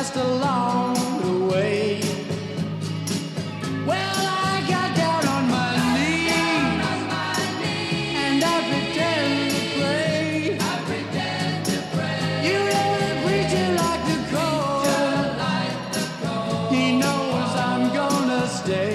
passed along the way. Well, I got down on my knees and I pretend to pray. You know the preacher like the cold. He knows I'm gonna stay.